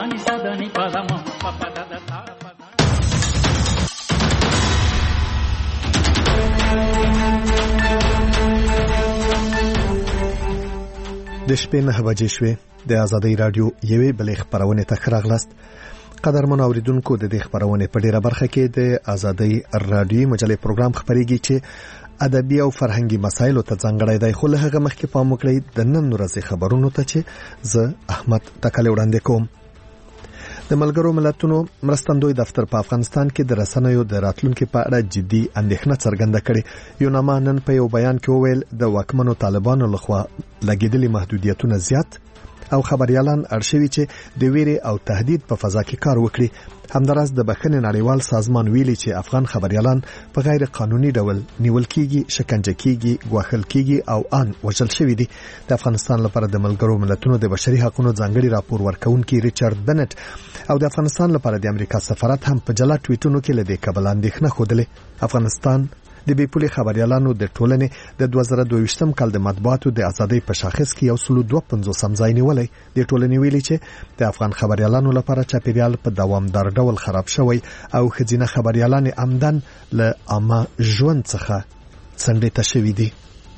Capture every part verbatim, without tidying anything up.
ni sa da ni pa da ma pa pa da da ta pa da. د شپې نه بجې شوې د آزادۍ رادیو یوې بلې خبرونه ته راغلاست. قدرمن اوریدونکو د دې خبرونه په ډیره برخه کې د آزادۍ رادیو مجلې پروګرام خبريږي چې ادبي او فرهنګي مسایلو ته ځانګړی دی. خو له هغه مخکې پام وکړئ د نن ورځې خبرونو ته چې زه احمد تکل وړاندې کوم. د ملګرو ملتونو مرستندوی دفتر په افغانستان کې د رسنیو د راتلونکو په اړه جدي اندېښنه څرګنده کړې. یو نامه نن په یو بیان کې وویل د واکمنو طالبانو لخوا لګیدلي محدودیتونه زیات او خبريالان ارشوي چې د ویري او تهدید په فضا کې کار وکړي. همدارس د بخښنې نړیوال سازمان ویلي چې افغان خبريالان په غیر قانوني ډول نیول کیږي، شکنجه کیږي، غوښل کیږي او ان وژل شوی دي. د افغانستان لپاره د ملګرو ملتونو د بشري حقوقو ځانګړي راپور ورکونکي ریچارډ بنټ او د افغانستان لپاره د امریکا سفارت هم په جلا ټویټونو کې لدې کبل اندېښنه خوده. افغانستان د بیپولي خبريالانو د ټولنې د دوه زره دوه ویشتم کال د مطبوعاتو د ازادۍ په شاخص کې یو سل دوه پنځوس ځای نیولې. د ټولنې ویلي چې د افغان خبريالانو لپاره چاپیریال په دوامدار ډول خراب شوی او خزینه خبريالان عمدن له عامه ژوند څخه څنډه تشوي دي.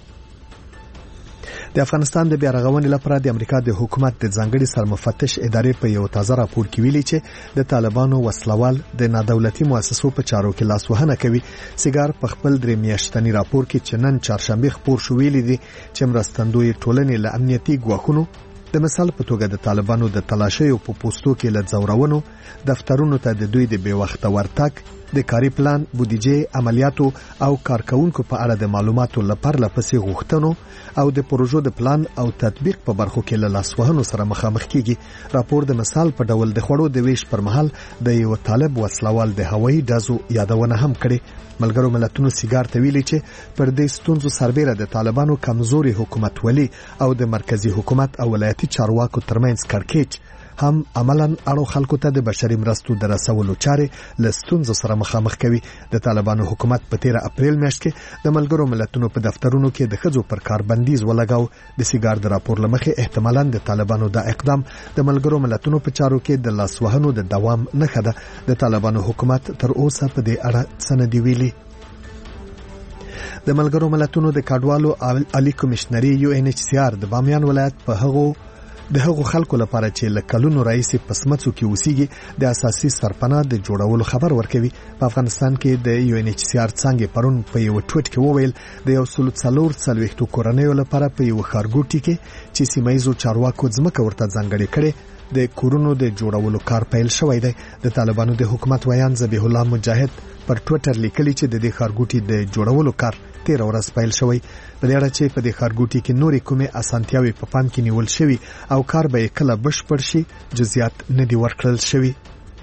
د افغانستان د بیا رغونې لپاره د امریکا د حکومت د ځانګړي سرمفتش ادارې په یو تازه راپور کې ویلي چې د طالبانو وسلوال د نادولتي مؤسسو په چارو کې لاسوهنه کوي. سیګار په خپل درې میاشتنی راپور کې چې نن چهارشنبه خبر شو ویلي دي چې مرستندوی ټولنې له امنیتي ګواښونو د مثال په توګه د طالبانو د تلاشیو په پوسټو کې له ځورونو دفترونو ته د دوی د بیوخته ورتګ د کاري پلان، بودیجه، عملیاتو او کارکونکو په اړه د معلوماتو لپاره لپسې غوښتنو او د پروژو د پلان او تطبیق په برخو کې له لاسوهنو سره مخامخ کیږي. راپور د مثال په ډول د خړو د ویش پر مهال د یو طالب وسلوال د هوایي ډزو یادونه هم کړې. ملګرو ملتونو سیګار ته ویلي چې پر دې ستونزو سربېره د طالبانو کمزوري حکومت ولي او د مرکزی حکومت او ولایتي چارواکو ترمنځ کړکېچ هم عملاً اړو خلکو ته د بشري مرستو د رسولو چارې له ستونزو سره مخامخ کوي. د طالبانو حکومت په تیر اپریل میاشت کې د ملګرو ملتونو په دفترونو کې د ښځو پر کار بندیز ولګاو. د سیګار د راپور لمخې احتمالاً د طالبانو د اقدام د ملګرو ملتونو په چارو کې د لاسوهنو د دوام نښه ده. د طالبانو حکومت تر اوسه په دې اړه سندې ویلي. د ملګرو ملتونو د کډوالو عالی کمشنري یو ان ایچ سی آر د بامیان ولایت په هغو د هغو خلکو لپاره چې لکلونو رئیس پسمڅو کې اوسېږي د اساسي سرپناه د جوړولو خبر ورکوي. په افغانستان کې د یو ان ایچ سی آر څنګه پرون په یو ټویټ کې وویل د یو سل څلور څلوېښتو کورنیو لپاره په یو ښارګوټي کې چې سیمایزو چارواکو ځمکه ورته ځانګړې کړې د کورونو د جوړولو کار پیل شوی دی. د طالبانو د حکومت ویان ذبیح الله مجاهد پر ټویټر لیکلی چې د دې ښارګوټي د جوړولو کار تیر ورځ پیل شوی. په دې اړه چې په دې ښارګوټي کې نورې کومې اسانتیاوې په پام کې نیول شوی او کار به کله بشپړ شي جزئیات نه دی ورکړل شوی.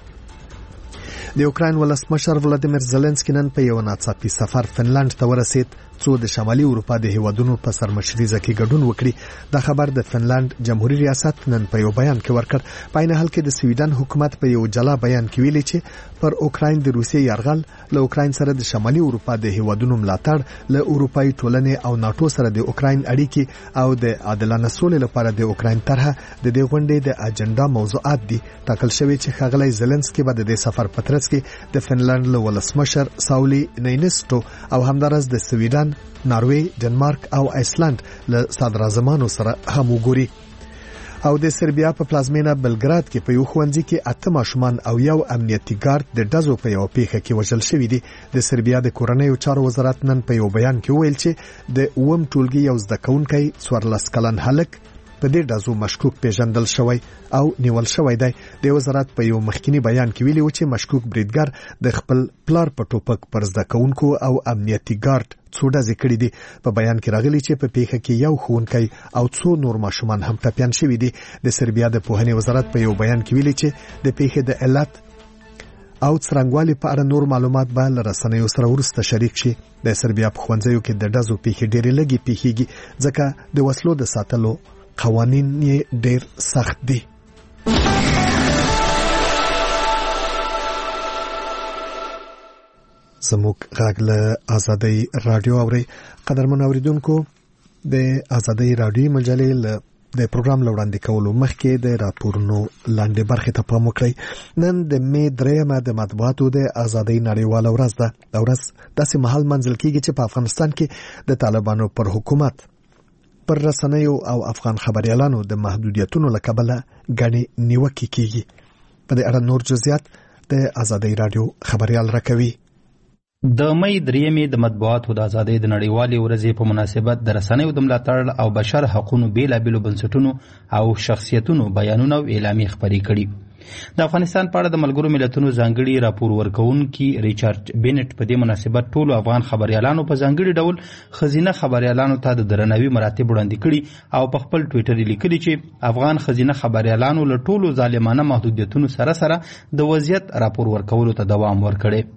د اوکراین ولسمشر ولادیمیر زيلنسکي نن په یو ناڅاپي سفر فنلند ته ورسید څو د شمالي اروپا د هیوادونو په سرمشريزه کې ګډون وکړي. دا خبر د فنلند جمهوریت ریاست نن په یو بیان کې ورکړ. په عین حال کې د سویډن حکومت په یو جلا بیان کې ویلي چې پر اوکراین د روسیې یرغل له اوکراین سره د شمالي اروپا د هیوادونو ملاتړ له اروپאי ټولنې او ناتو سره د اوکراین اړیکې او د عادلانه سولې لپاره د اوکراین طرحه د دې غونډې د اجنډا موضوعات دي. ټاکل شوی چې ښاغلی زيلنسکي به د سفر په ترڅ کې د فنلند له ولسمشر ساولي نینسټو او همدارس د سویډن، ناروې، ډنمارک او ایسلند له صدراعظمانو سره هم وګوري. او د سربیا په پلازمینه بلګراد کې په یو ښوونځي کې اته ماشومان او یو امنیتي ګارد د ډزو په یو پیښه کې وژل شوي دي. د سربیا د کورنیو چارو وزارت نن په یو بیان کې ویل چې د اووم ټولګي یو زده کوونکی څوارلس کلن هلک په دې ډزو مشکوک پیژندل شوی او نیول شوی دی. د وزارت په یو مخکینی بیان کې ویلي و چې مشکوک بریدګر د خپل پلار په ټوپک پر زده کوونکو او امنیتي ګارد څو ډزې کړې دي. په بیان کې راغلي چې په پیښه کې یو ښوونکی او څو نور ماشومان هم ټپیان شوي دي. د سربیا د پوهنې وزارت په یو بیان کې ویلي چې د پیښې د علت او څرنګوالي په اړه نور معلومات به له رسنیو سره وروسته شریک شي. د سربیا په ښوونځیو کې د ډزو پیښې ډېرې لږې پیښیږي ځکه د وسلو د ساتلو قوانین یې ډېر سخت دي. زموږ غږ له آزادۍ رادیو اوري. قدرمن اوریدونکو، د آزادۍ رادیو مجلې له د پروګرام لوړاندې کولو مخکې د راپورونو لاندې برخې ته پام وکړئ. نن د می درېمه د مطبوعاتو د ازادۍ نړیواله ورځ ده. دا ورځ داسې مهال منځل کیږي چې په افغانستان کې د طالبانو پر حکومت پر رسنیو او افغان خبريالانو د محدودیتونو له کبله غني نیوکې کیږي. په دې اړه نور جزئیات د ازادۍ رادیو خبريال راکوي. د مې درېمې د مطبوعاتو د ازادۍ د نړیوالې ورځې په مناسبت د رسنیو د ملاتړ او بشر حقوقو بیلابېلو بنسټونو او شخصیتونو بیانونه او اعلامیې خپرې کړي. د افغانستان په اړه د ملګرو ملتونو ځانګړي راپور ورکوونکي ریچارډ بینټ په دې مناسبت ټولو افغان خبريالانو په ځانګړي ډول خزینه خبريالانو ته د درناوي مراتب وړاندې کړي او په خپل ټویټر لیکلي چې افغان خزینه خبريالانو له ټولو ظالمانه محدودیتونو سره سره د وضعیت راپور ورکولو ته دوام ورکړي.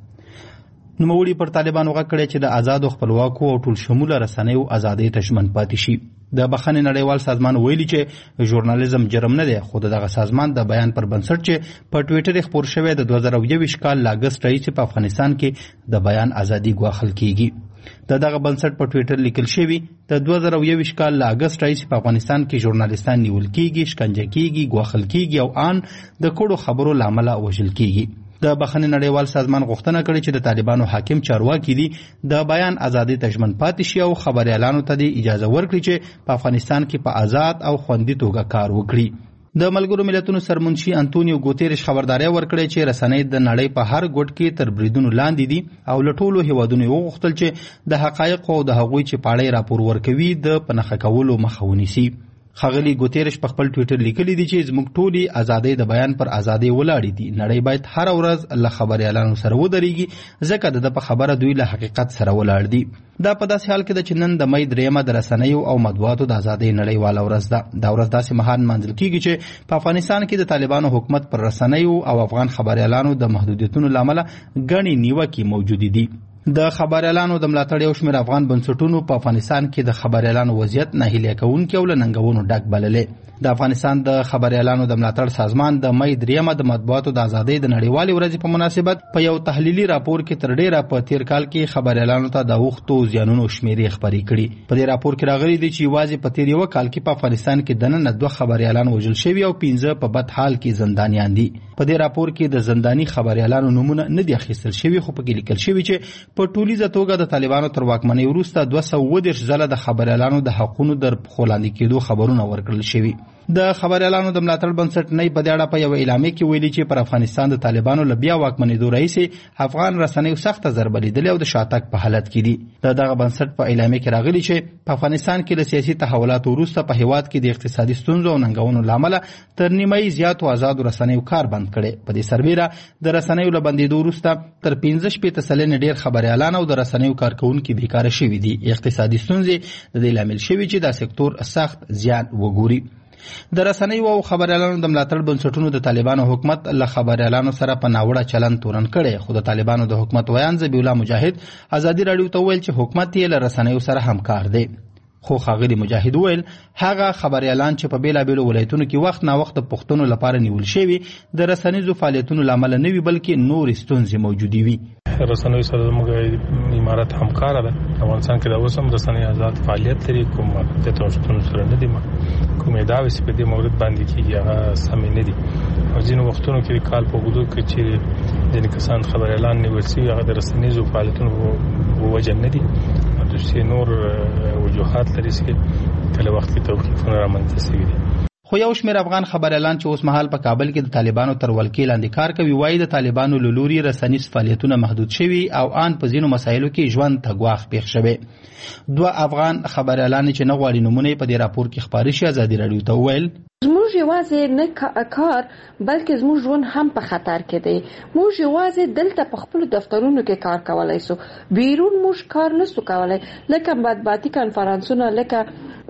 نوموړي پر طالبانو غږ کړی چې د آزاد او خپلواکو او ټول شموله رسنیو ازادۍ ته ژمن پاتې شي. د بخښنې نړیوال سازمان ویلي چې ژورنالیزم جرم نه دی، خو دغه سازمان د بیان پر بنسټ چې په ټویټر خپور شوی د دوه زره یوویشت کال ل اګست راهیسې په افغانستان کې د بیان ازادي ګواښل کیږي. د دغه بنسټ په ټویټر لیکل شوی د دوه زره یوویشت کال ل اګست راهیسې په افغانستان کې ژورنالیستان نیول کیږي، شکنجه کیږي، ګواښل کیږي او ان د کړو خبرو لامل وژل کیږي. د بخښنې نړیوال سازمان غوښتنه کړې چې د طالبانو حاکم چارواکي دي د بیان ازادۍ ته ژمن پاتې شي او خبريالانو ته د اجازه ورکړي چې په افغانستان کې په آزاد او خوندي توګه کار وکړي. د ملګرو ملتونو سرمنشي انټونیو ګوتيرش خبرداري ورکړې چې رسنۍ د نړۍ په هر ګوټ کې تر بریدونو لاندې دي او له ټولو هیوادونو وغوښتل چې د حقایقو او د هغوی چې پاړې راپور ورکوي د پنهخه کولو مخه ونیسي. ښاغلي ګوتيرش په خپل ټویټر لیکلي دي چې زموږ ټولي ازادۍ د بیان پر ازادۍ ولاړې دي. نړۍ باید هر ورځ له خبريالانو سره ودرېږي ځکه د په خبره دوی له حقیقت سره ولاړ دي. دا په داسې حال کې ده چې نن د مې درېمه د رسنیو او مطبوعاتو د ازادۍ نړیواله ورځ ده. دا ورځ داسې مهال منځل کیږي چې په افغانستان کې د طالبانو حکومت پر رسنیو او افغان خبريالانو د محدودیتونو لامل غني نیوکې موجود دي. د خبريالانو د ملاتړ یو شمېر افغان بنسټونو په افغانستان کې د خبريالانو وضعیت ناهیلي کوونکي او له ننګونو ډک بللې. د افغانستان د خبريالانو د ملاتړ سازمان د مې درېمه د مطبوعاتو د ازادۍ د نړیوالې ورځې په مناسبت په یو تحلیلي راپور کې تر ډیره په تیر کال کې خبريالانو ته د اوښتو زیانونو شمیرې خپرې کړي. په دې راپور کې راغلي دي چې یوازې په تیر یو کال کې په افغانستان کې دننه دوه خبريالان وژل شوي او پنځه په بد حال کې زندانیان دي. په دې راپور کې د زنداني خبريالانو نمونه نه دي اخیستل شوي، خو پکې لیکل شوي چې په ټولیزه توګه د طالبانو تر واکمنۍ وروسته دوه سوه اووه دېرش ځله د خبريالانو د حقونو در پښو لاندې کېدو خبرونه ورکړل شوي. د خبريالانو د ملاتړ بنسټ نه په دې اړه په یو اعلامیه کې ویلي چې پر افغانستان د طالبانو له بیا واکمنېدو راهیسې افغان رسنیو سخته ضربه لیدلې او د شاتګ په حالت کې دي. د دغه بنسټ په اعلامیه کې راغلي چې په افغانستان کې له سیاسي تحولاتو وروسته په هیواد کې د اقتصادي ستونزو او ننګونو لامل تر نیمایي زیاتو آزادو رسنیو کار بند کړي. په دې سربیره د رسنیو له بندېدو وروسته تر پنځه شپېته سلنې ډېر خبريالان او د رسنیو کارکونکي بیکاره شوي دي. اقتصادي ستونزې د دې لامل شوي چې دا سکتور سخت زیان وګوري. د رسنیو او خبريالانو د ملاتړ بنسټونو د طالبانو حکومت له خبريالانو سره په ناوړه چلند تورن کړي، خو د طالبانو د حکومت ویان ذبیح الله مجاهد ازادي رادیو ته ویل چې حکومت یې له رسنیو سره همکار دی. خو ښاغلي مجاهد ویل هغه خبريالان چې په بیلابېلو ولایتونو کې وخت نا وخت د پښتنو لپاره نیول شوي د رسنیزو فعالیتونو لامل نه وي بلکې نور ستونزې موجودې وي. رسنیو سره زموږ امارت همکاره ده. افغانستان کې د اوس هم رسنۍ آزاد فعالیت لري، کوم د توشتونو سره نه دي کوم ادعاوې چې په دې مورد باندې کېږي هغه سمې نه دي. او ځینو وختونو کې کال په اوږدو کې چې ځینې کسان خبريالان نیول شوي هغه د رسنیزو فعالیتونو په وجه نه دي، دوی نور وجوهات لري چې کله وخت کې توقیفونه رامنځته شوي دي. خو یو شمېر افغان خبريالان چې اوس مهال په کابل کې د طالبانو تر ولکې لاندې کار کوي وایي د طالبانو له لوري رسنیز فعالیتونه محدود شوي او ان په ځینو مسایلو کې ژوند ته ګواښ پېښ شوی. دوه افغان خبريالان چې نه غواړي نومونه په دې راپور کې خپاره شي ازادي رادیو ته وویل زموږ یوازې نه کار بلکې زموږ ژوند هم په خطر کې دی. موږ یوازې دلته په خپل دفترونو کې کار کولای سو، بیرون موږ کار نسو کولای، لکه مطبوعاتي کنفرانسونه، لکه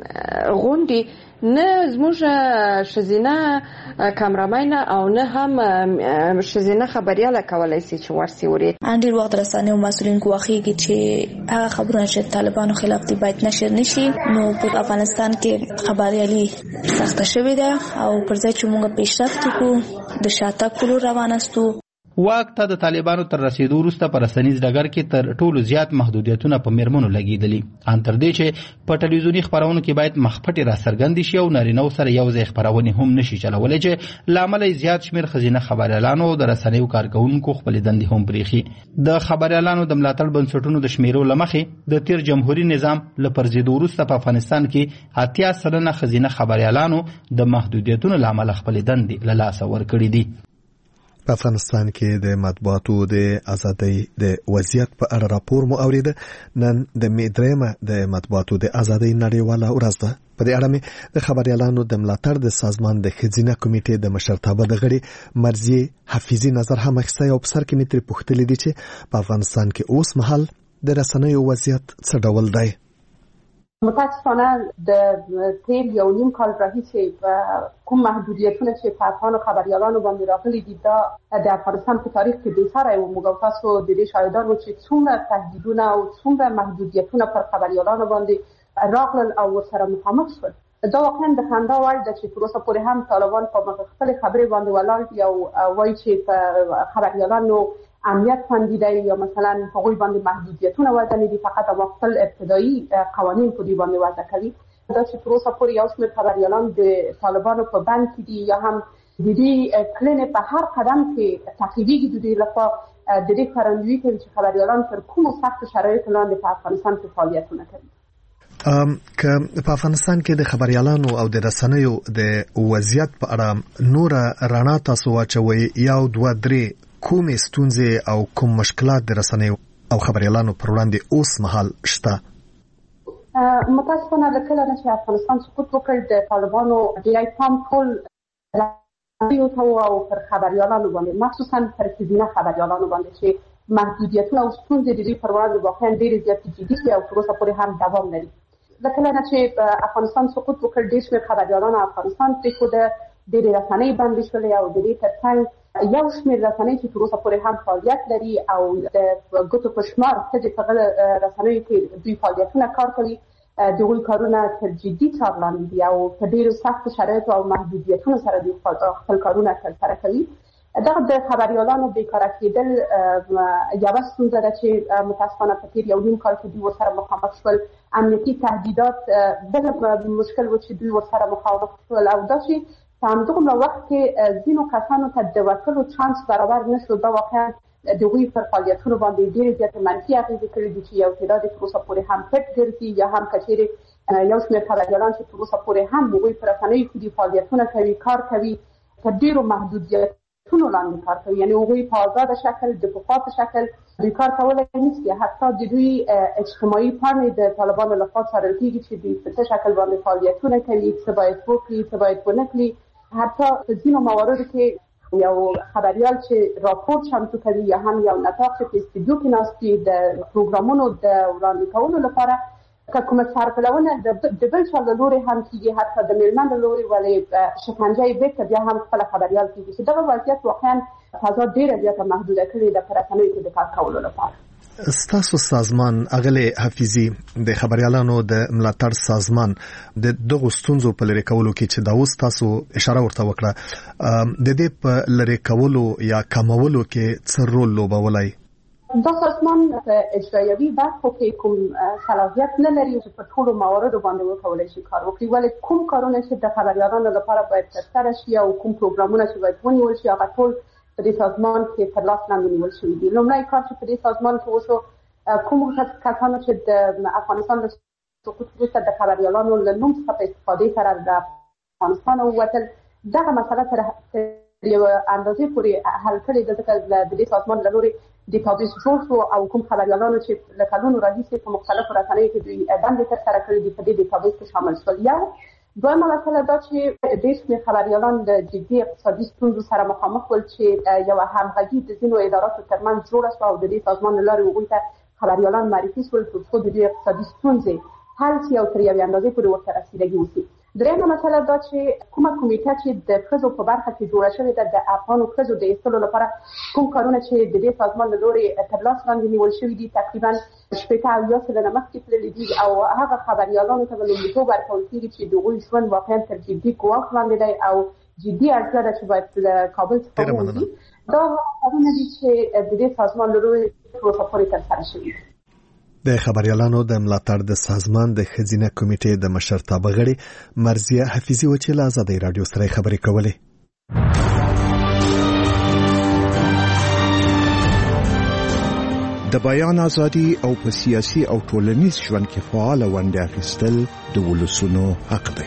غونډې، نه زموږ ښځینه کامرامین او نه هم ښځینه خبرياله کولای شي چې ورسي وري. ان ډېر وخت رسنیو مسؤلین کوخیږي چې هغه خبرونه چې طالبانو خلاف دي باید نشر نشي. نو په افغانستان کې خبريالي سخته شوې ده او پر ځای چې موږ پیشرفت وکړو د شاتګ کولو روان استو. واک ته د طالبانو تر رسیدو وروسته په رسنیز ډګر کې تر ټولو زیات محدودیتونه په میرمنو لګیدلي، ان تر دې چې په ټلویزیوني خبرونو کې باید مخپټې را څرګندې شي او نارینهو سره یو ځای خپرونې هم نشي چلولی چې له امله زیات شمېر ښځینه خبریالانو او د رسنیو کارکوونکو خپلې دندې هم پرېښي. د خبریالانو د ملاتړ بنسټونو د شمیرو له مخې د تیر جمهوري نظام له پرځېدو وروسته په افغانستان کې اتیا سلنه ښځینه خبریالانو د محدودیتونو له امله خپلې دندې له لاسه ورکړي دي. په افغانستان کې د مطبوعاتو د ازادۍ د وضعیت په اړه راپور مو اوریده. نن د می درېمه د مطبوعاتو د ازادۍ نړیواله ورځ ده. په دې اړه مې د خبریالانو د ملاتړ د سازمان د ښځینه کمیټې د مشرتابه د غړي مرضیه حفیظي نظر هم اخیستی او په سر کې مې ترې پوښتلي دي چې په افغانستان کې اوس مهال د رسنیو وضعیت څه ډول دی. متاسفانه د تیر یو نیم کال راهیسې کوم محدودیتونه چې په افغان خبریالانو باندې راغلي دي دا د افغانستان په تاریخ کې بېساری و. موږ تاسو د دې شاهدان وو چې څومره تهدیدونه او څومره محدودیتونه پر خبریالانو باندې راغلل او ورسره مخامخ شول. دا واقعا د خندا وړ ده چې تر اوسه پورې هم طالبان په خپلې خبرې باندې ولاړ دي او وایي چې په خبریالانو امنیت خوندي دی یا مثلا هغوی باندې محدودیتونه وضع دي، فقط او خپل ابتدایي قوانین په دې باندې وضع کوي. دا چې تر اوسه پورې یو شمېر خبریالان د طالبانو په بند کې دي یا هم د دې کړنې په هر قدم کې تعقیبېږي. د دې لپاره د دې ښکارندویي کوي چې خبریالان تر کومو سختو شرایطو لاندې په افغانستان کې فعالیتونه کوي. ام که په افغانستان کې د خبریالانو او د رسنیو د وضعیت په اړه نور رڼا تاسو واچوي یا دوه درې کومې ستونزې او کوم مشکلات د رسنیو او خبریالانو پر وړاندې اوس مهال شته؟ متاسفانه د کله نه چې افغانستان سقوط وکړ د طالبانو ډېری پام ټول رسنیو ته او پر خبریالانو باندې مخصوصا پر ښځینه خبریالانو باندې چې محدودیتونه او ستونزې د دې پر وړاندې واقعا ډېرې زیاتې جدي دي او تر اوسه پورې هم دوام لري. د کله نه چې افغانستان سقوط وکړ ډېر شمېر خبریالانو افغانستان پرېښوده، ډېرې رسنۍ بندې شولې او د دې تر څنګ یو شمېر رسنۍ چې تر اوسه پورې هم فعالیت لري او د ګوتو په شمار ښځې په هغه رسنیو کې دوی فعالیتونه کار کوي. د هغوی کارونه تر جدي څار لاندې دي او په ډېرو سختو شرایطو او محدودیتونو سره دوی خپل کارونه ترسره کوي. دغه د خبریالانو بیکاره کېدل یوه ستونزه ده چې متاسفانه په تېر یو نیم کال کې دوی ورسره مخامخ شول. امنیتي تهدیدات بل مشکل و چې دوی ورسره مخامخ شول او دا چې په همدغومره وخت کې ځینو کسانو ته د وتلو چانس برابر نه شو. دا واقعا د هغوی پر فعالیتونو باندې ډېرې زیاتې منفي اغېزې کړي دي چې یو تعداد تر اوسه پورې هم پټ ګرځي یا هم که چېرې یو شمېر خبریالان چې تر اوسه پورې هم هغوی په رسنیو کې دي فعالیتونه کوي کار کوي په ډېرو محدودیتونو لاندې کار کوي. یعنې هغوی په آزاده شکل د پخوا په شکل دوی کار کولی نشي. حتی د دوی اجتماعي پاڼې د طالبانو لخوا څارل کېږي چې دوی په څه شکل باندې فعالیتونه کوي، څه باید وکړي څه باید ونه کړي. حتی په ځینو مواردو کې یو خبریال چې راپور چمتو کوي یا هم یو نطاق چې په استودیو کې ناست وي د پروګرامونو د وړاندې کولو لپاره که کومه سرغړونه د بل چا له لورې هم کېږي، حتی د مېرمن له لورې ولې شکنجه یې بېرته بیا هم خپله خبریال کېږي چې دغه وضعیت واقعا فضا ډېره زیاته محدوده کړې ده په رسنیو کې د کار کولو لپاره. ستاسو سازمان اغلی حفیظي د خبریالانو د ملاتړ سازمان د دغو ستونزو په لرې کولو کې چې دا اوس تاسو اشاره ورته وکړه د دې په لرې کولو یا کمولو کې څه رول لوبولی؟ دا سازمان په اجرایوي برخو کې کوم صلاحیت نه لري چې په ټولو مواردو باندې وکولی شي کار وکړي، ولې کوم کارونه چې د خبریالانو لپاره باید ترسره شي او کوم پروګرامونه چې باید ونیول شي هغه ټول په دې سازمان کې تر لاس لاندې نیول شوي دي. لومړی کار چې په دې سازمان کې وشو کوم کسانو چې د افغانستان د سقوط وروسته د خبریالانو له نوم څخه په استفادې سره د افغانستان ووتل، دغه مسله تر یوه اندازې پورې حل کړې ده ځکه د دې سازمان له لورې ډیټابیس جوړ شو او کوم خبریالانو چې له کلونو راهیسې په مختلفو رسنیو کې دوی دندې ترسره کړې دي په دې ډیټابیس کې شامل شول. یو دویمه مسله دا چې ډېر شمېر خبریالان د جدي اقتصادي ستونزو سره مخامخ ول چې یوه همغږي د ځینو اداراتو ترمنځ جوړه شوه او د دې سازمان له لارې هغوی ته خبریالان معرفي شول تر څو د دې اقتصادي ستونزې حل شي او تر یوې اندازې پورې ورته رسیدګي وشي. درېیمه مسله دا چې کومه کمیټه چې د ښځو په برخه کې جوړه شوې ده د افغانو ښځو د ایستلو لپاره کوم کارونه چې د دې سازمان له لورې تر لاس لاندې نیول شوي دي تقریبا شپېته اویا سلنه مخکې تللي دي او هغه خبریالانو ته به لومړیتوب ورکول کېږي چې د هغوی ژوند واقعا تر جدي ګواښ لاندې دی او جدي اړتیا ده چې باید له کابل څخه ووځي. دا کارونه دي چې د دې سازمان له لوري پروسه پورې ترسره شوي. د خبريالانو د ملاتړ د سازمان د خزینه کمیټې د مشرتابه غړي مرزیه حفیظي و چې له آزادۍ رادیو سره خبرې کولې. د بیان ازادي او په سیاسي او ټولنیز ژوند کې فعال ونډه اخیستل د ولسونو حق دی.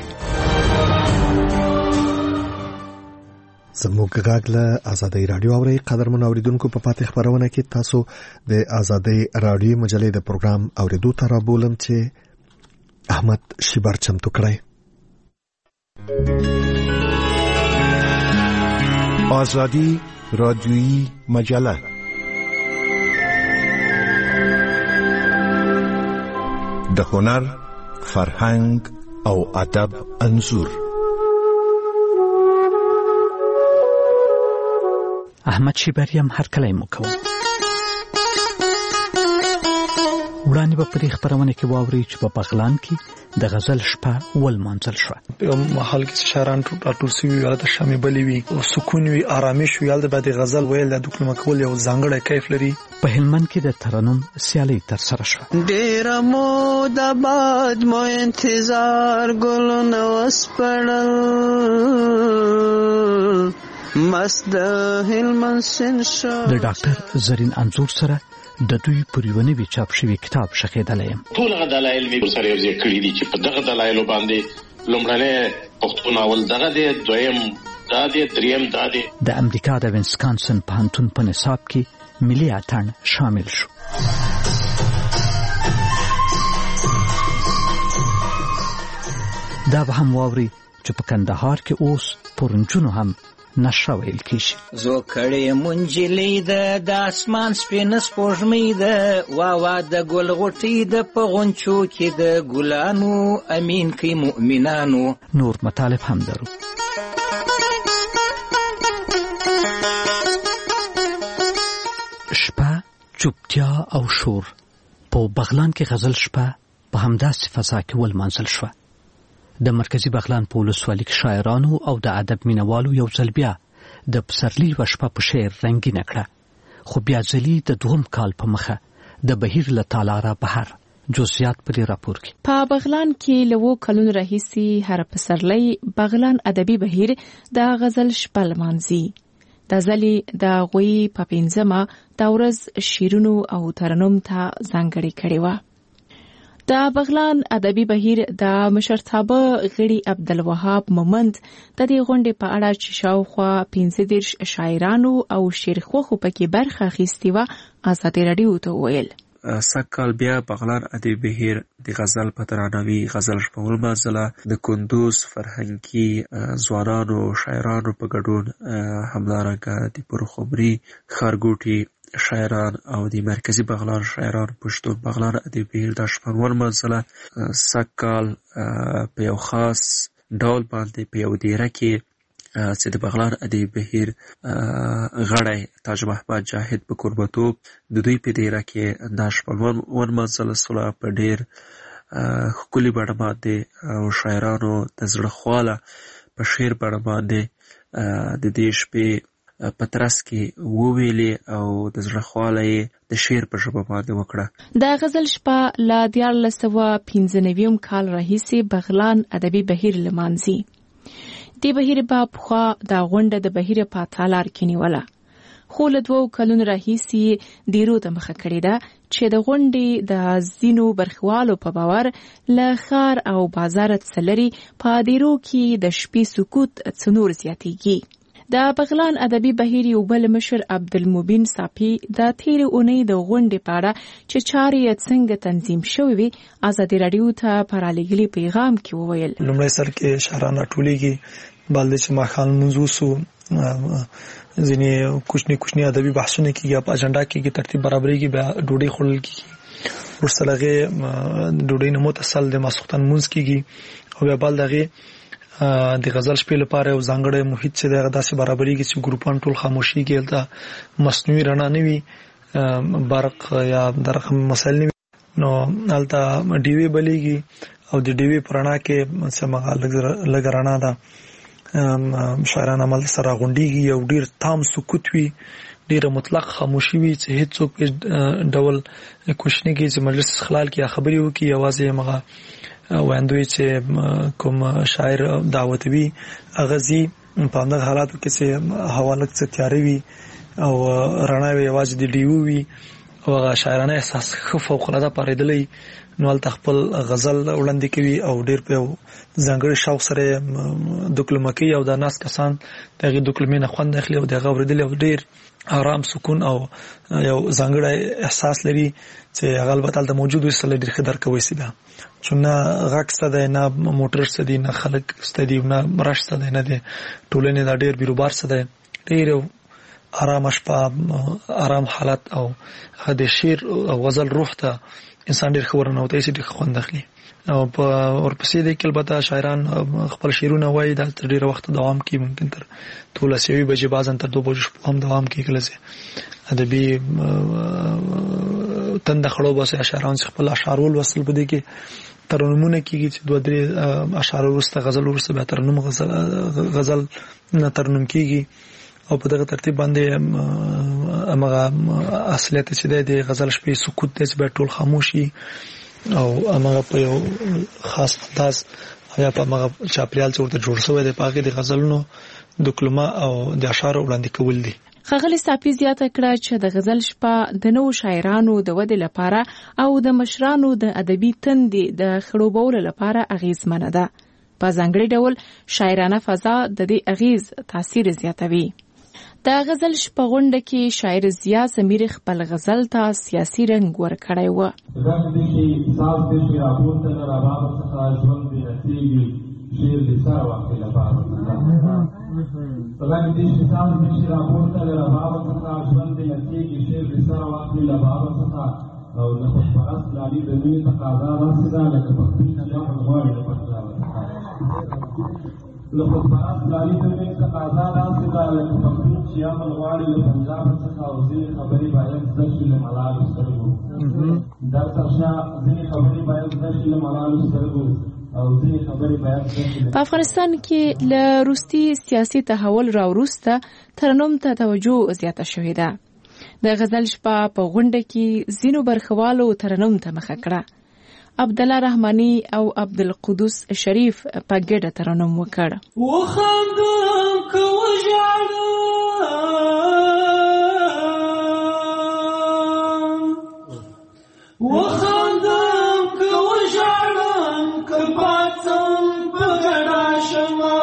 زموږ غږ له آزادۍ رادیو اوري. قدرمن اوریدونکو په پاتې خبرونه کې تاسو د آزادۍ رادیو مجلې د پروګرام اوریدو ته رابولم چې احمد شیبر چمتو کړی. آزادی رادیویی مجله د هنر، فرهنګ او ادب انځور. احمد شیبریم هر کله مو کوم. وړاندې په پرې خبرونه کې واوري چې په بغلان کې د غزل شپه ولمانځل شو. په محل کې شهران ټول سوي یا د شامي بلې وي او سکون وي، آرامي شو. یال د بعد غزل ویل د دوکلمه کول یو ځانګړی کیف لري. په هلمند کې د ترنم سیالي تر سره شو. ډیر مو د باد مو انتظار ګلونه وسپړل مست د هلمند سن شو. د ډاکټر زرین انزور سره د دوی پریونه وی چاپ شوی کتاب شخیدلې يم. ټول دلایل می سره یو ځای کړی دي چې په دغه دلایل باندې لومړنۍ پښتو ناول دغه دی، دویم دا دی، دریم دا دی. د امریکا د وینسکانسن پوهنتون په نصاب کې ملي اتن شامل شو. دا به هم واوري چې په کندهار کې اوس پرنجونو هم نشه ویل کیږي. زو کړي مونجلې د اسمان سپین سپوږمۍ د وا وا د ګل غټي د پغونچو کې د ګلانو امین کې مؤمنانو. نور مطالب هم درو. شپه، چوپتیا او شور. په بغلان کې غزل شپه په همداسې فضا کې ولمانځل شوه. د مرکزی بغلان په ولسوالۍ کې شاعرانو او د ادب مینوالو یو ځل بیا د پسرلی و شپه په شعر رنګین کړه. خو بیا ځلی د دوهم کال په مخه د بهیر له تالاره بهر جزئیات په راپور کې. په بغلان کې لوو کلون راهیسي هر پسرلی بغلان ادبي بهیر د غزل شپه لمانځي. د ځلی د غوي په پنځمه د ورځ شیرونو او ترنم ته ځانګړي کړي و. د بغلان ادبي بهیر د مشرتابه غړي عبدالوهاب مومند د دې غونډې په اړه چې شاوخوا پنځه دېرش شاعرانو او شعرخوخو پکې برخه اخیستې وه ازادي راډیو ته وویل. سږکال بیا بغلان ادبي بهیر د غزل په ترانوي غزل شپه ولمانځله. د کندوز فرهنګي ځوانانو شاعرانو په ګډون، همدارنګه د پرخمري ښارګوټي شاعران او د مرکزی بغلان شاعران پښتون بغلان ادبي بهیر د شپه ولمانځله. سږکال په یو خاص ډول باندې په یو دیره کې چې د بغلان ادبي بهیر غړی تاج محمد جاهد په قربتوب د دوی په دیره کې دا شپه ولمانځله سوله. په ډیر ښکلي بڼه باندې او شاعرانو د زړه خواله په شعر بڼه باندې د دې شپې په ترڅ کې وویلې او د زړه خواله یې د شعر په ژبه باندې وکړه. د غزل شپه له دیارلس سوه پنځه نوي کال راهیسې بغلان ادبي بهیر لمانځي. دې بهیر به پخوا د غونډه د بهیر په تالار کې نیوله، خو له دوو کلونو راهیسې دیرو ته مخه کړې ده چې د غونډې د ځینو برخوالو په باور له ښار او بازار څخه لرې په دیرو کې د شپې سکوت څه نور زیاتېږي. د بغلان ادبي بهیر یو بل مشر عبدالمبین صافي د تیرې اونۍ د غونډې په اړه چې چارې یې څنګه تنظیم شوې وي ازادي راډیو ته په رالیږلي پیغام کې وویل. لومړی سر کې شاعران راټولېږي، بلدې چې ماښام لمونځ وسو، ځینې کوچني کوچني ادبي بحثونه کېږي، په اجنډا کې ترتیب برابرېږي، بیا ډوډۍ خوړل کېږي. وروسته له هغې ډوډۍ نه متصل د ماسختن لمونځ کېږي او بیا بل د هغې د غزل شپې لپاره یو ځانګړی محیط چې دغه داسې برابرېږي چې ګروپان ټول خاموشېږي، هلته مصنوعي رڼا نه وي، برق یا درخه مسایل نه وي، نو هلته ډیوې بلیږي او د ډیوې په رڼا کې لږه رڼا ده شاعران عمل سره غونډيږي او ډیر تام سکوت وي، ډیره مطلق خاموشي وي چې هیڅوک ډول کوشش نه کوي چې مجلس خلال کې خبري وکړي. یوازې مغه وایندوی چې کوم شاعر دعوت وي غزي په همدغه حالاتو کې چې حواله څه تیاری وي او رڼا وي، یوازې د ډیو وي او شاعرانه احساس فوق العاده پارېدلې نو خپل غزل وړاندې کوي او ډیر په ځانګړي شوق سره دوکلمکی او د ناس کسان دغه دوکلمینه خوند اخلي او دغه ورېدل او ډیر آرام سکون او یو ځانګړی احساس لري چې هغه البته د موجودو سره ډیر خدای کوي سیده چونه غاک ستده نه موټر ستدي نه خلک ستدي نه مرش ستده نه دي ټولنه د ډیر بیروبار ستده ډیر آرام شپه آرام حالت او د شعر او غزل روح ته انسان ډیر خبرونه او تاسو ډیر خوند اخلي او په ورپسې د کلبته شاعران خپل شعرونه وایي د ډیر وخت دوام کوي، ممکن تر ټول سوي بجې بازن تر دوه بجې هم دوام کوي. کله چې ادبي تند خړو بس اشعاران خپل اشعار ول وصل بده کې ترنمونه کیږي چې دوه درې اشعار ورسته غزل ورسته به ترنم غزل غزل نه ترنم کیږي او په دغه ترتیب باندې امغه اصلیت چې د غزل شپې سکوت ته به ټول خاموشي او امغه په یو خاص انداز یا په امغه چاپریال څورته جوړ شوی د پاګه د غزلونو د کلمه او د اشعار وړاندې کول دي. ښاغلي صافي زیاته کړه چې د غزل شپه د نوو شاعرانو د ودې لپاره او د مشرانو د ادبي تندې د خړوبولو لپاره اغیزمنه ده. په ځانګړي ډول شاعرانه فضا د دې اغیز تاثیر زیاتوي. د غزل شپه غونډه کې شاعر ضیا ضمیر خپل غزل ته سیاسي رنګ ورکړی و. شیر د سره وخت لپاره طبعا دې چې تاسو د شیر راپورته لپاره څنګه ژوند دې لکه شیر د سره وخت لپاره څنګه او د خبرات لاري د دې تقاضا راځي دا لکه په خپل ځای غواړي د پښتو له خبرات لاري د دې تقاضا راځي دا لکه په خپل ځای غواړي د پنجاب څخه او دې خبري باید د شل ملال سره دا ترشا دې خبري باید د شل ملال سره په افغانستان کې له روسي سیاسي تحول راوروسته ترنم ته توجه زیاته شوې ده. د غزل شپه په غونډه کې ځینو برخوالو ترنم ته مخه کړه. عبدالله رحماني او عبدالقدوس شریف په ګډه ترنم وکړ. وخندم که وژاړم وخندم که وژاړم که پاڅم په ګډا شمه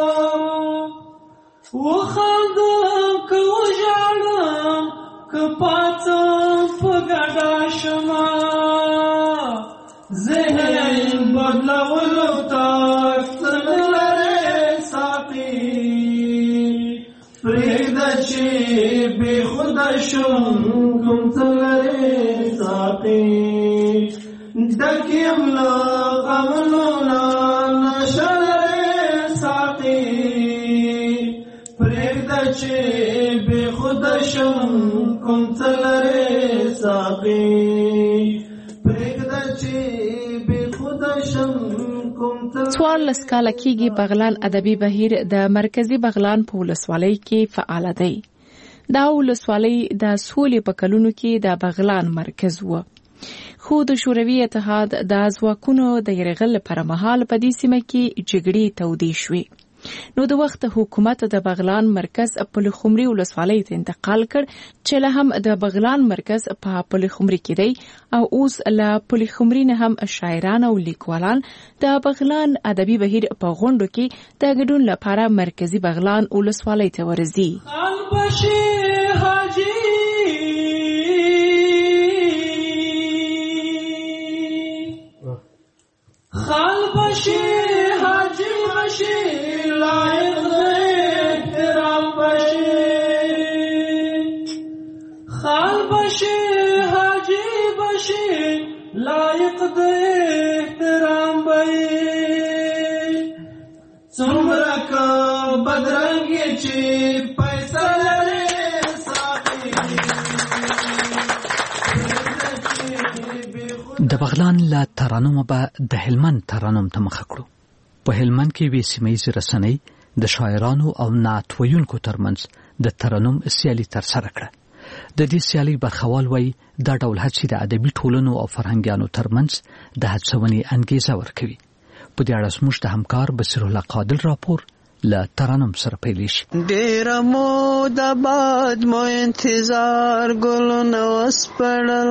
وخندم که وژاړم که پاڅم په ګډا شمه ذهن بدلولو ته څه نه لرې ساقي پرېږده چې بې خوده شم کوم څه لرې ساقي ډک یم له غمونو نه نشه لرې ساقي پرېږده چې بې خوده شم کوم څه لرې ساقي څوارلس کاله کېږي بغلان ادبي بهیر د مرکزي بغلان په ولسوالۍ کې فعال دی. دا ولسوالۍ د سولې په کلونو کې د بغلان مرکز و. خو د شوروي اتحاد د ځواکونو د یرغل پر مهال په دې سیمه کې جګړې تودې شوې. نو د وخت حکومت د بغلان مرکز پلخمري ولسوالۍ ته انتقال کړ چې له هم د بغلان مرکز په پلخمري کې دی او اوس له پلخمري نه هم شاعران او لیکوالان د بغلان ادبي بهیر په غونډو کې د ګډون لپاره مرکزي بغلان ولسوالۍ ته ورځي. خال بشي حاجي بشي لائق دے احترام بشي خال بشي حاجي بشي لائق دے احترام بشي څومره کا بدرنګي چې پیسې لري ساقي. د بغلان لا ترانم به د هلمند ترانم ته مخه کړو. په هلمند کې وی سیمه ییز رسنۍ د شاعرانو او نعت ویونکو ترمنځ د ترنم سیالي ترسره کړه. د دې سیالي برخوال وایي دا ډول هڅې د ادبي ټولنو او فرهنګیانو ترمنځ د هڅونې انګیزه ورکوي. په دې اړه زموږ د همکار بصیر الله قادل راپور له ترنم سره پیلېږي. ډېره موده بعد مو انتظار ګلونه وسپړل،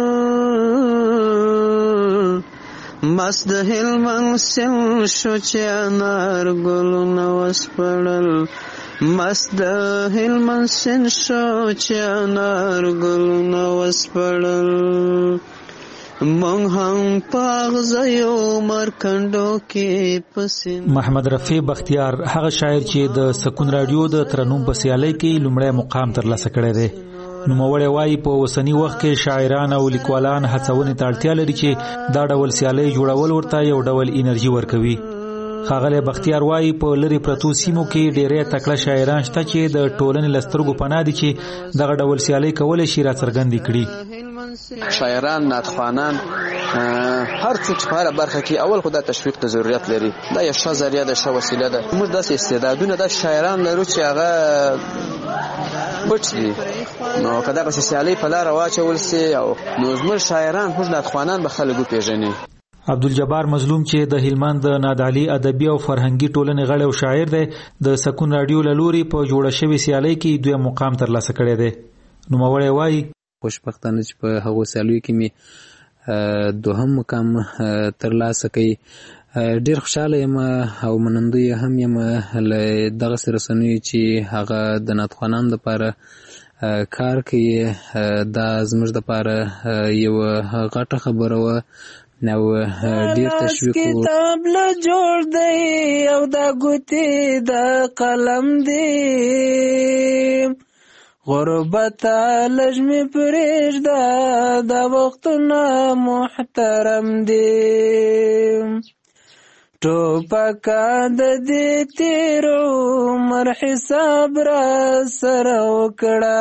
مست د هلمند سیند شو چې انار ګلونه وسپړل، مست د هلمند سیند شو چې انار ګلونه وسپړل، مونږ هم پاغزیو مرکندو کې پسین. محمد رفیع بختیار هغه شاعر چې د سکون رادیو د ترنم په سیالۍ کې لومړی مقام ترلاسه کړی دی. نوموړی وایي په اوسني وخت کې شاعران او لیکوالان هڅونې ته اړتیا لري چې دا ډول سیالۍ جوړول ورته یو ډول انرژي ورکوي. ښاغلی بختیار وایي په لرې پرتو سیمو کې ډېری تکړه شاعران شته چې د ټولنې له سترګو پناه دي چې دغه ډول سیالۍ کولی شي راڅرګندې کړي. شاعران، نعتخوانان، هر څوک په هره برخه کې اول خو دا تشویق ته ضرورت لري. دا یو ښه ذریعه ده، ښه وسیله ده. موږ داسې استعدادونه د شاعران لرو چې هغه پټ دي، نو که دغسې سیالۍ په لاره واچول سي او نو زموږ شاعران موږ نعتخوانان به خلک وپېژني. عبدالجبار مظلوم چې د هلمند د نادعلي ادبي او فرهنګي ټولنې غړی او شاعر دی، د سکون رادیو له لوري په جوړه شوې سیالۍ کې دویم مقام ترلاسه کړی دی. نوموړی وایي خوشبختانه چې په هغو سیالیو کې مې دوهم مقام ترلاسه کړی. ډېر خوشحاله یم او منندوی هم یم له دغسې رسنیو چې هغه د نعتخوانانو دپاره کار کوي. دا زموږ دپاره یوه غټه خبره وه او ډېر تشویق و. کتاب له جوړ دی او دا ګوتې د قلم دی، غربت لږ مې پرېږده دا وختونه محترم دی، ټوپکه د دې تېرو عمر حساب را سره وکړه،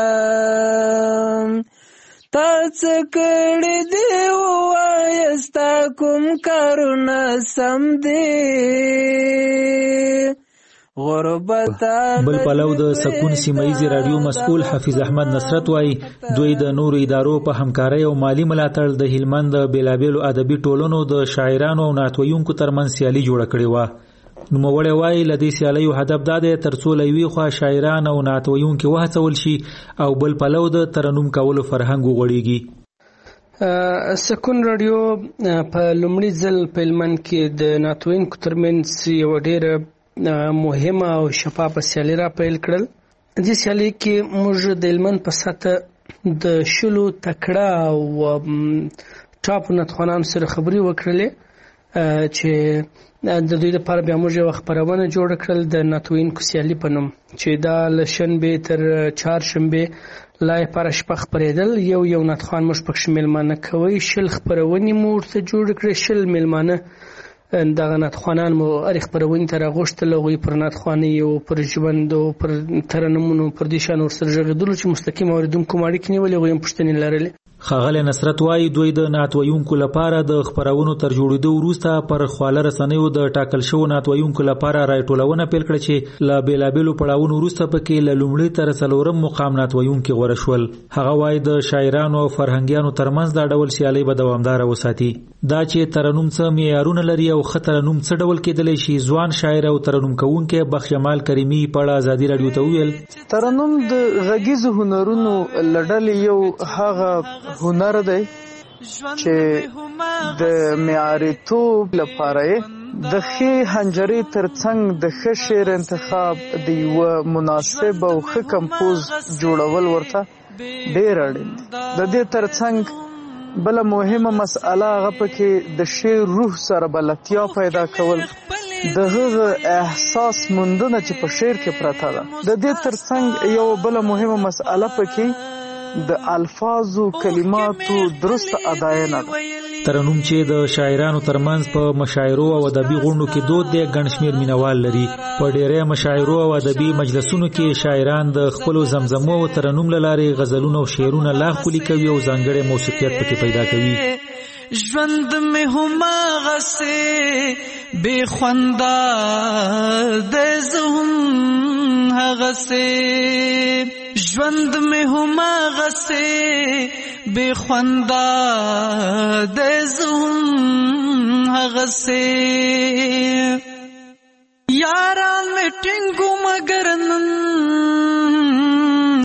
تا څه کړي دي ووایه ستا کوم کارونه سم دي. بل پلو د سکون سیمایي رادیو مسؤل حفیظ احمد نصرت وایي دوی د نورو ادارو په همکارۍ او مالی ملاتړ د هلمند د بیلابیلو ادبي ټولنو د شاعرانو او نعت ویونکو ترمنځ سیالي جوړه کړې وه. نوموړی وایي له دې سیالیو هدف دا دی تر څو له یوې خوا شاعران او نعت ویونکي وهڅول شي او بل پلو د ترنم کولو فرهنګ وغوړېږي. سکون رادیو په لومړي ځل په هلمند کې د نعت ویونکو ترمنځ یوه ډېره مهمه او شفافه سیالي را پیل کړل. دې سیالۍ کې موږ د هلمند په سطحه د شلو تکړه او ټاپ نعتخوانانو سره خبرې وکړلې چې د دوی لپاره بیا موږ یوه خپرونه جوړه کړل د نعت ویونکو سیالي په نوم، چې دا له شنبې تر چهارشنبې لا یې پاره شپه خپرېدل. یو یو نعتخوان موږ پکښې میلمانه کوئ. شل خپرونې مو ورته جوړې کړې، شل میلمانه دغه نعتخوانان مو هرې خپرونې ته راغوښتل. هغوی پر نعتخوانۍ او پر ژوند او پر ترنمونو پر دې شیانو ورسره غږېدلو چې مستقیم اورېدونکو مو اړیکې نیولې، هغوی هم پوښتنې لرلې. ښاغلی نصرت وایي دوی د نعت ویونکو لپاره د خپرونو تر جوړېدو وروسته پر خواله رسنیو د ټاکل شوو نعت ویونکو لپاره راټولونه پیل کړه چې له بېلابېلو پړاوونو وروسته پکې له لومړي تر څلورم مقام نعت ویونکي غوره شول. هغه وایي د شاعرانو او فرهنګیانو ترمنځ دا ډول سیالۍ به دوامداره وساتي. دا چې ترنم څه معیارونه لري او ښه ترنم څه ډول کېدلی شي، ځوان شاعر او ترنم کوونکی بخت جمال کریمي په اړه ازادي راډیو ته وویل. ترنم د غږیزو هنرونو له ډلې یو هغه هنر دی چې د معیاریتوب لپاره د ښې حنجرې ترڅنګ د ښه شعر انتخاب د یوه مناسب او ښه کمپوز جوړول ورته ډېر اړین دی. د دې ترڅنګ بله مهمه مسئله هغه پکې د شعر روح سره بلدتیا پیدا کول، د هغه احساس موندنه چې په شعر کې پرته ده. د دې ترڅنګ یو بله مهمه مسئله پکې د الفاظو کلماتو درست اداینه ده. ترنم چې د شاعرانو ترمنځ په مشاعرو او ادبي غونډو کې دود دی، ګڼ شمېر مینوال لري. په ډېری مشاعرو او ادبي مجلسونو کې شاعران د خپلو زمزمو او ترنم له لارې غزلونه او شعرونه لا ښکلي کوي او ځانګړی موسیقیت پکې پیدا کوي. ژوند مې هماغسې بې خونده دی، زه هم هغسې ژوند مې هماغسې بې خونده دی، زه هم هغسې یاران مې ټینګو مګر نن